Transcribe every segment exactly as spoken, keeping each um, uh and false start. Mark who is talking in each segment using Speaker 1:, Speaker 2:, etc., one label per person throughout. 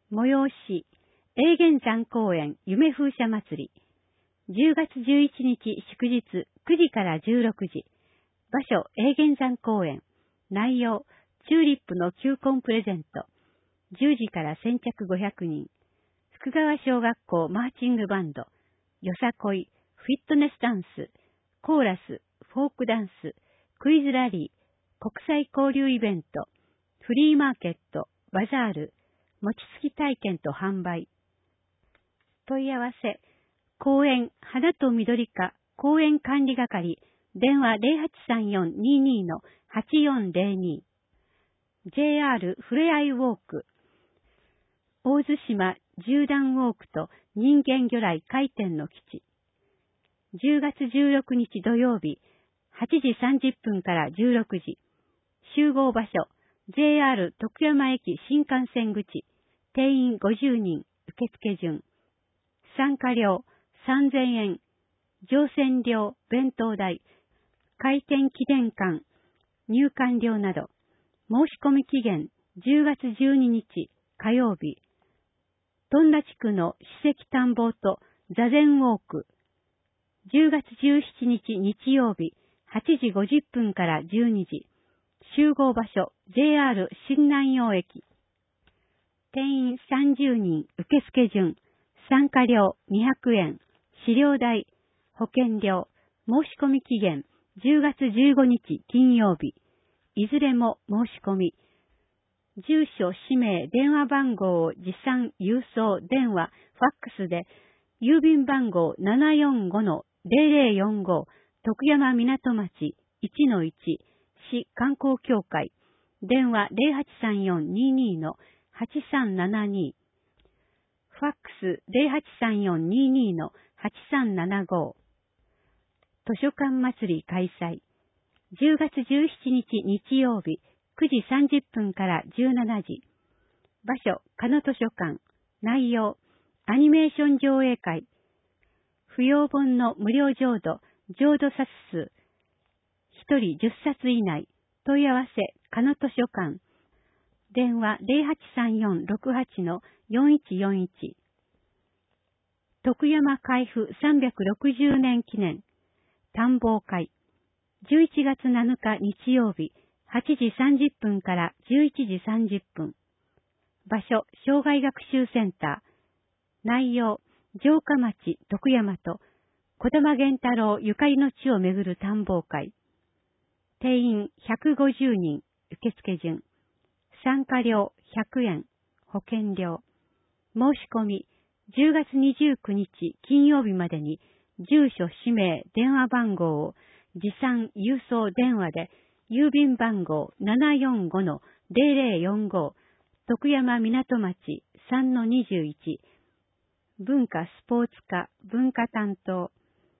Speaker 1: 催し、永源山公園夢風車祭り。じゅうがつじゅういちにち祝日くじからじゅうろくじ。場所、永源山公園。内容、チューリップの球根プレゼント。じゅうじから先着ごひゃくにん。福川小学校マーチングバンド。よさこい、フィットネスダンス、コーラス、フォークダンス、クイズラリー、国際交流イベント、フリーマーケット、バザール、餅つき体験と販売。問い合わせ、公園花と緑課公園管理係、電話 ゼロはちさんよんにーにー のはちよんゼロに。ジェイアール ふれあいウォーク、大津島縦断ウォークと人間魚雷回転の基地。じゅうがつじゅうろくにち土曜日、はちじさんじゅっぷんからじゅうろくじ。集合場所、ジェイアール 徳山駅新幹線口。定員ごじゅうにん、受付順。参加料さんぜんえん。乗船料、弁当代、開店記念館、入館料など。申し込み期限じゅうがつじゅうににち火曜日。富田地区の史跡探訪と座禅ウォーク。じゅうがつじゅうしちにち日曜日、はちじごじゅっぷんからじゅうにじ。集合場所、ジェイアール 新南陽駅。定員さんじゅうにん、受付順。参加料にひゃくえん。資料代、保険料。申し込み期限じゅうがつじゅうごにち金曜日。いずれも申し込み。住所、氏名、電話番号を持参、郵送、電話、ファックスで、郵便番号 ななよんごのゼロゼロよんご、徳山港町 いちのいち、市観光協会、電話 ゼロはちさんよんにーにー のはちさんななに、ファックス ゼロはちさんよんにーにー のはちさんななご。図書館祭り開催。じゅうがつじゅうしちにち日曜日、くじさんじゅっぷんからじゅうしちじ。場所、加野図書館。内容、アニメーション上映会。不要本の無料浄土、浄土冊数。ひとりじゅっさつ以内。問い合わせ、加野図書館。電話 ゼロはちさんよんろくはちのよんいちよんいち。徳山開府さんびゃくろくじゅうねん記念。探訪会。じゅういちがつなのか日曜日、はちじさんじゅっぷんからじゅういちじさんじゅっぷん。場所、障害学習センター。内容、城下町徳山と児玉源太郎ゆかりの地をめぐる探訪会。定員ひゃくごじゅうにん、受付順。参加料ひゃくえん、保険料。申し込み、じゅうがつにじゅうくにち金曜日までに、住所、氏名、電話番号を持参、郵送電話で、郵便番号 ななよんごのゼロゼロよんご、徳山港町 さんのにじゅういち、文化スポーツ課文化担当。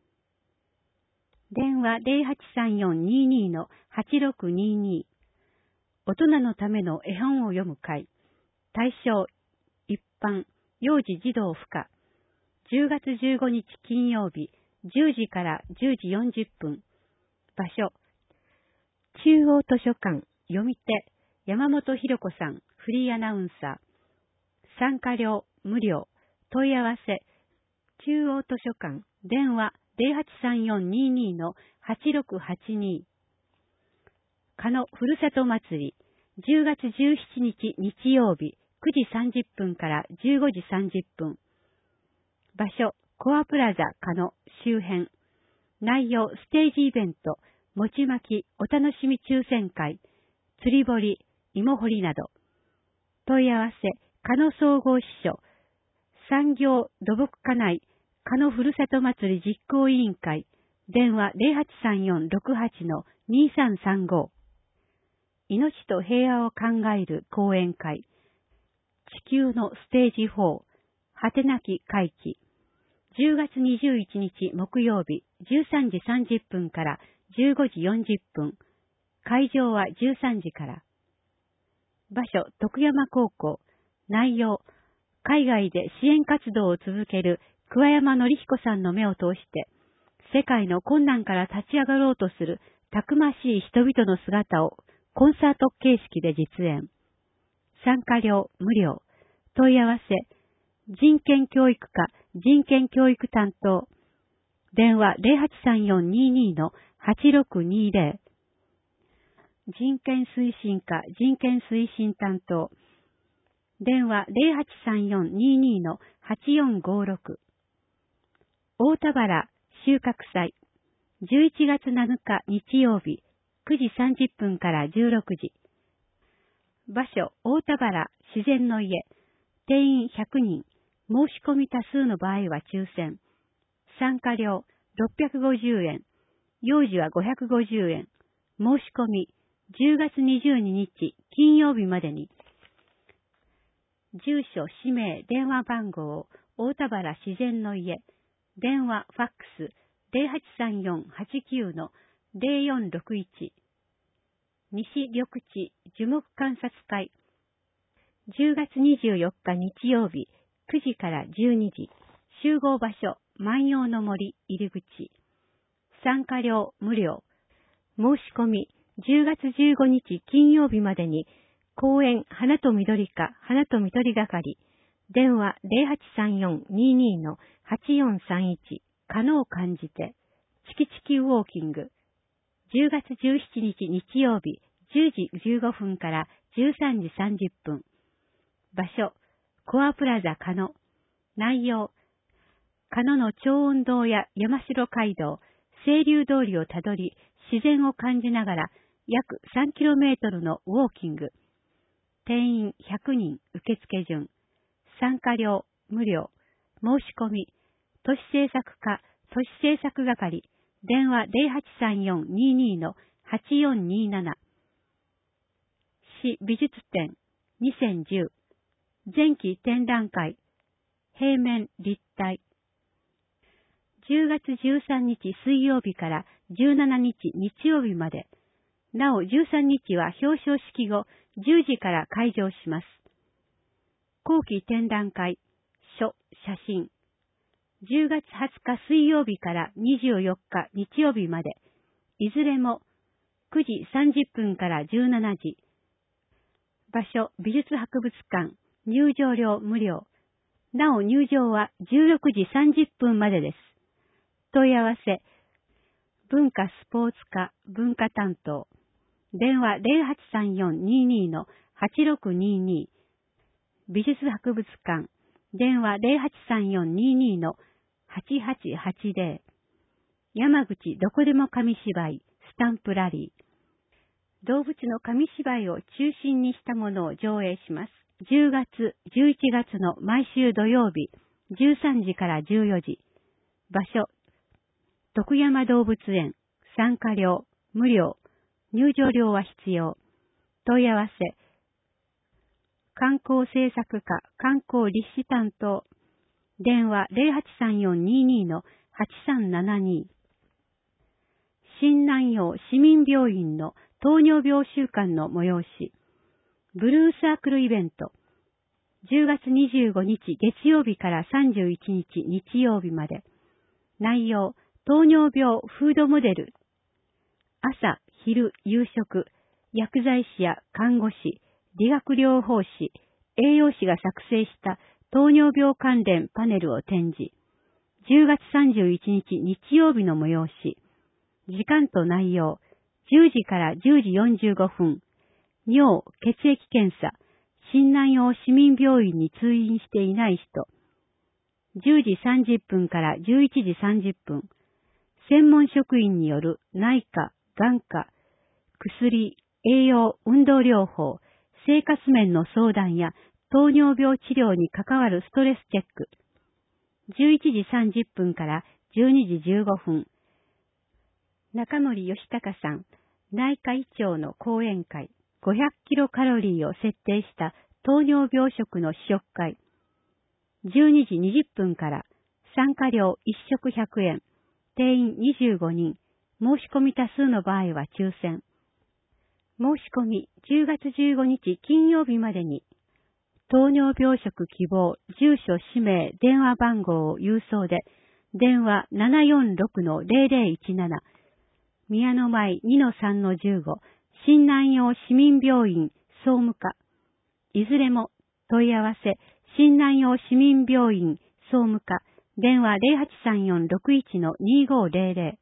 Speaker 1: 電話 ゼロはちさんよんにーにーのはちろくにーにー。大人のための絵本を読む会。対象、一般、幼児児童不可。じゅうがつじゅうごにち金曜日、じゅうじからじゅうじよんじゅっぷん。場所、中央図書館、読み手、山本博子さん、フリーアナウンサー。参加料、無料。問い合わせ、中央図書館、電話 ゼロはちさんよんにーにーのはちろくはちに。加野ふるさと祭り、じゅうがつじゅうしちにち日曜日、くじさんじゅっぷんからじゅうごじさんじゅっぷん。場所、コアプラザ加野周辺。内容、ステージイベント、餅巻き、お楽しみ抽選会、釣り堀、芋掘りなど。問い合わせ、加野総合支所、産業土木課内、加野ふるさと祭り実行委員会、電話 ゼロはちさんよんろくはちのにさんさんご。命と平和を考える講演会、地球のステージフォー、果てなき回帰。じゅうがつにじゅういちにち木曜日、じゅうさんじさんじゅっぷんからじゅうごじよんじゅっぷん。会場はじゅうさんじから。場所、徳山高校。内容、海外で支援活動を続ける桑山紀彦さんの目を通して、世界の困難から立ち上がろうとするたくましい人々の姿をコンサート形式で実演。参加料無料。 問い合わせ、人権教育課人権教育担当。電話 ゼロはちさんよんにーにー はちろくにーぜろ。人権推進課人権推進担当。電話 ゼロはちさんよんにーにー はちよんごろく。大田原収穫祭。じゅういちがつなのか日曜日、くじさんじゅっぷんからじゅうろくじ。場所、大田原自然の家。定員ひゃくにん。申し込み多数の場合は抽選。参加料ろっぴゃくごじゅうえん。幼児はごひゃくごじゅうえん。申し込みじゅうがつにじゅうににち金曜日までに。住所、氏名、電話番号、大田原自然の家。電話、ファックス、ゼロはちさんよんはちきゅうのゼロよんろくいち。西緑地樹木観察会。じゅうがつにじゅうよっか日曜日、くじからじゅうにじ。集合場所、万葉の森入り口。参加料無料。申し込み、じゅうがつじゅうごにち金曜日までに、公園花と緑課花と緑係。電話ゼロはちさんよんにーにー はちよんさんいち。可能感じて。チキチキウォーキング。じゅうがつじゅうしちにち日曜日、じゅうじじゅうごふんからじゅうさんじさんじゅっぷん。場所、コアプラザ加野。内容、加野の長音堂や山城街道、清流通りをたどり、自然を感じながら約さんキロメートルのウォーキング。定員ひゃくにん受付順。参加料無料。申し込み、都市政策課、都市政策係。電話ゼロはちさんよんにーにー はちよんにーなな。市美術展にせんじゅう。前期展覧会。平面立体。じゅうがつじゅうさんにち水曜日からじゅうしちにち日曜日まで。なおじゅうさんにちは表彰式後じゅうじから開場します。後期展覧会。書、写真。じゅうがつはつか水曜日からにじゅうよっか日曜日まで。いずれもくじさんじゅっぷんからじゅうしちじ。場所、美術博物館。入場料無料。なお入場はじゅうろくじさんじゅっぷんまでです。問い合わせ。文化スポーツ課文化担当。電話ゼロはちさんよんにーにー はちろくにーにー。美術博物館。電話ゼロはちさんよんにーにー はちはちはちぜろ。山口どこでも紙芝居スタンプラリー。動物の紙芝居を中心にしたものを上映します。じゅうがつ、じゅういちがつの毎週土曜日、じゅうさんじからじゅうよじ。場所、徳山動物園。参加料無料。入場料は必要。問い合わせ。観光政策課観光立志担当。電話ゼロはちさんよんにーにー はちさんななにー。新南陽市民病院の糖尿病週間の催し。ブルーサークルイベント。じゅうがつにじゅうごにち月曜日からさんじゅういちにち日曜日まで。内容、糖尿病フードモデル。朝、昼、夕食、薬剤師や看護師、理学療法士、栄養士が作成した糖尿病関連パネルを展示。じゅうがつさんじゅういちにち日曜日の催し。時間と内容、じゅうじからじゅうじよんじゅうごふん。尿、血液検査、新南陽市民病院に通院していない人。じゅうじさんじゅっぷんからじゅういちじさんじゅっぷん。専門職員による内科、眼科、薬、栄養、運動療法、生活面の相談や糖尿病治療に関わるストレスチェック。じゅういちじさんじゅっぷんからじゅうにじじゅうごふん。中森義孝さん、内科医長の講演会。ごひゃくキロカロリーを設定した糖尿病食の試食会。じゅうにじにじゅっぷんから参加料いっしょくひゃくえん。定員にじゅうごにん。申し込み多数の場合は抽選。申し込みじゅうがつじゅうごにち金曜日までに。糖尿病食希望、住所、氏名、電話番号を郵送で、電話 ななよんろくのゼロゼロいちなな。宮の前 にのさんのじゅうご。新南陽市民病院総務課。いずれも問い合わせ、 新南陽市民病院総務課、電話 ゼロはちさんよん ろくいち にごゼロゼロ。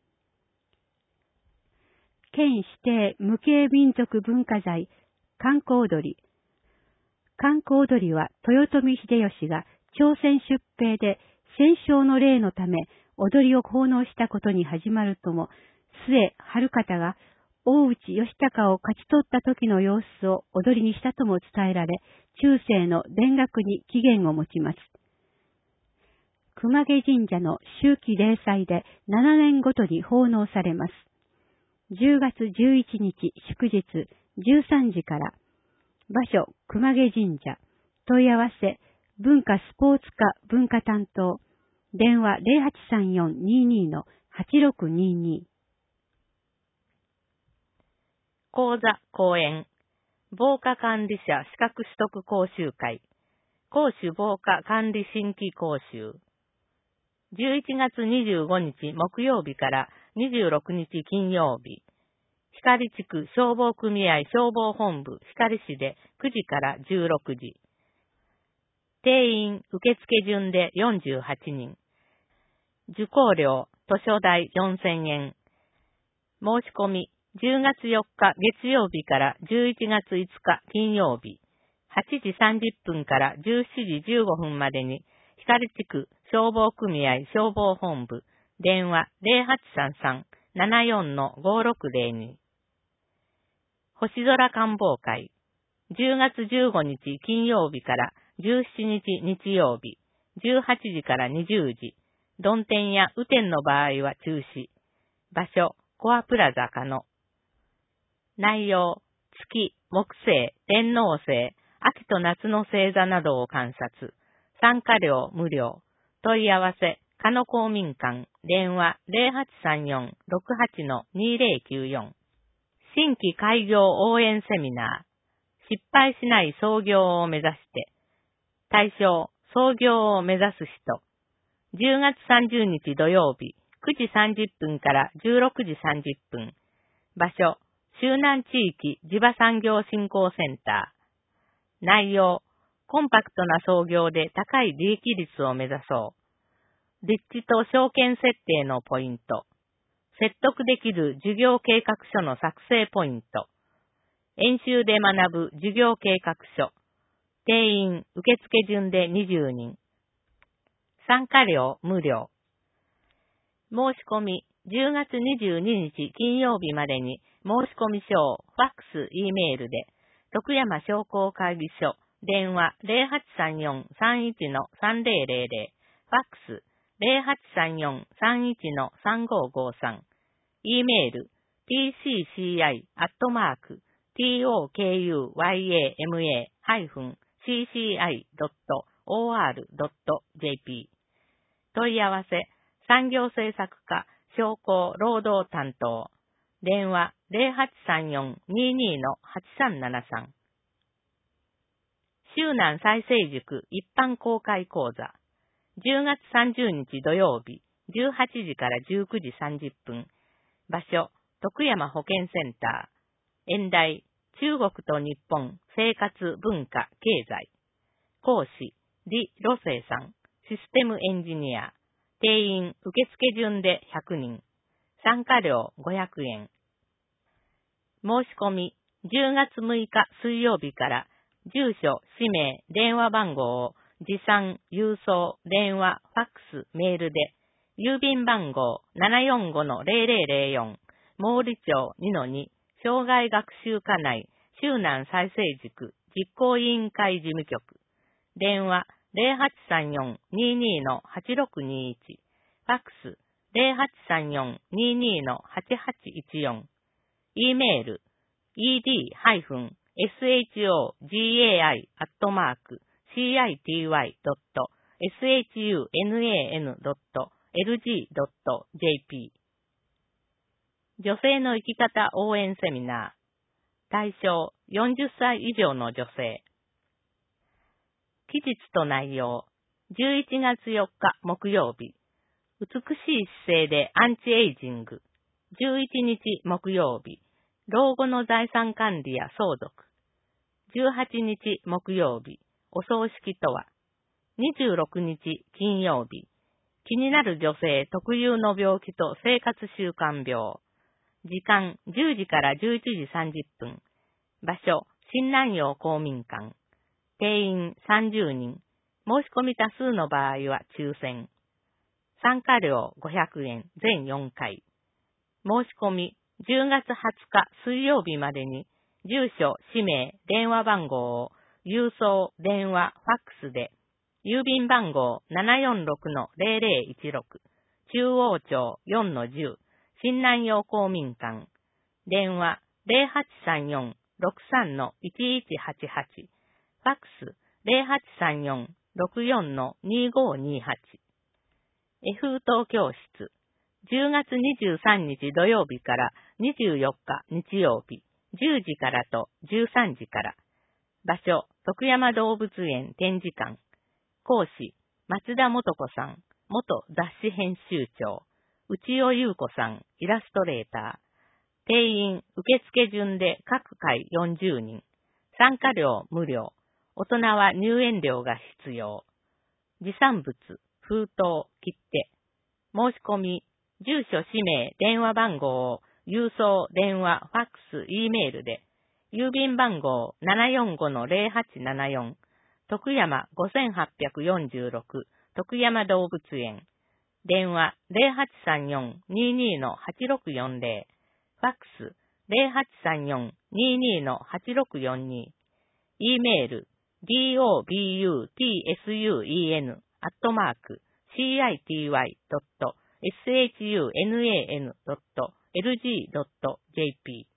Speaker 1: 県指定無形民族文化財、観光踊り。観光踊りは豊臣秀吉が朝鮮出兵で戦勝の礼のため踊りを奉納したことに始まるとも、末春方が大内義高を勝ち取った時の様子を踊りにしたとも伝えられ、中世の田楽に起源を持ちます。熊毛神社の秋季例祭でななねんごとに奉納されます。じゅうがつじゅういちにち祝日じゅうさんじから、場所熊毛神社、問い合わせ文化スポーツ課文化担当、電話 ゼロはちさんよん にに はちろくにに。
Speaker 2: 講座講演、防火管理者資格取得講習会、公主防火管理新規講習。じゅういちがつにじゅうごにち木曜日からにじゅうろくにち金曜日、光地区消防組合消防本部光市でくじからじゅうろくじ。定員受付順でよんじゅうはちにん。受講料図書代よんせんえん。申し込みじゅうがつよっか月曜日からじゅういちがついつか金曜日、はちじさんじゅっぷんからじゅうしちじじゅうごふんまでに、光地区消防組合消防本部、電話 ゼロはちさんさん ななよん ごろくゼロに。星空観望会、じゅうがつじゅうごにち金曜日からじゅうしちにち日曜日、じゅうはちじからにじゅうじ、曇天や雨天の場合は中止。場所、コアプラザ可能。内容、月、木星、天王星、秋と夏の星座などを観察。参加料無料。問い合わせ、加野公民館、電話 ゼロはちさんよん ろくはち にゼロきゅうよん。新規開業応援セミナー。失敗しない創業を目指して。対象、創業を目指す人。じゅうがつさんじゅうにち土曜日、くじさんじゅっぷんからじゅうろくじさんじゅっぷん。場所、周南地域地場産業振興センター。内容、コンパクトな創業で高い利益率を目指そう。立地と証券設定のポイント。説得できる事業計画書の作成ポイント。演習で学ぶ事業計画書。定員受付順でにじゅうにん。参加料無料。申し込みじゅうがつにじゅうににち金曜日までに申し込み書をファックス、Eメールで、徳山商工会議所、電話 ゼロはちさんよん さんいち さんゼロゼロゼロ、ファックス ゼロはちさんよん さんいち さんごごさん、Eメール ティーシーシーアイ アットマーク トクヤマ シーシーアイ ドット オーアール ドット ジェーピー。問い合わせ、産業政策課、商工労働担当。電話 ゼロはちさんよん にに はちさんななさん。周南再生塾一般公開講座。じゅうがつさんじゅうにち土曜日、じゅうはちじからじゅうくじさんじゅっぷん。場所、徳山保健センター。演題、中国と日本、生活、文化、経済。講師、李路生さん、システムエンジニア。定員、受付順でひゃくにん。参加料ごひゃくえん。申し込み、じゅうがつむいか水曜日から、住所、氏名、電話番号を持参、郵送、電話、ファックス、メールで、郵便番号 ななよんごのゼロゼロゼロよん、毛利町 にのに、障害学習課内、周南再生塾、実行委員会事務局。電話、ゼロはちさんよん にに はちろくにいち、ファックス、ゼロはちさんよん にに はちはちいちよん、E メール、イーディー エスエイチオージェーアイ アットマーク シーアイティーワイ ドット エスエイチユーエヌエーエヌ ドット エルジー ドット ジェーピー。女性の生き方応援セミナー。対象よんじゅっさい以上の女性。期日と内容。じゅういちがつよっか木曜日。美しい姿勢でアンチエイジング。じゅういちにち木曜日。老後の財産管理や相続。じゅうはちにち木曜日。 お葬式とは、にじゅうろくにち金曜日、気になる女性特有の病気と生活習慣病。時間じゅうじからじゅういちじさんじゅっぷん。場所、新南陽公民館。定員さんじゅうにん。申し込み多数の場合は抽選。参加料ごひゃくえん、全よんかい。申し込み、じゅうがつはつか水曜日までに、住所、氏名、電話番号を、郵送、電話、ファックスで、郵便番号 ななよんろくのゼロゼロいちろく、中央町 よんのじゅう、新南陽公民館。電話 ゼロはちさんよん ろくさんのいちいちはちはち、ファックス ゼロはちさんよん ろくよんのにごにはち。絵風陶教室。じゅうがつにじゅうさんにち土曜日からにじゅうよっか日曜日、じゅうじからとじゅうさんじから。場所、徳山動物園展示館。講師、松田素子さん、元雑誌編集長。内尾優子さん、イラストレーター。定員、受付順で各回よんじゅうにん。参加料無料。大人は入園料が必要。持参物、封筒、切手。申し込み、住所、氏名、電話番号を郵送、電話、ファックス、Eメールで、郵便番号 ななよんごのゼロはちななよん、徳山ごはっぴゃくよんじゅうろく、徳山動物園。電話 ゼロはちさんよん にーにーのはちろくよんゼロ、ファックス ゼロはちさんよん にーにーのはちろくよんに、Eメール ドブツーアットマーク シーアイティーワイドットシャンドットエルジードットジェーピー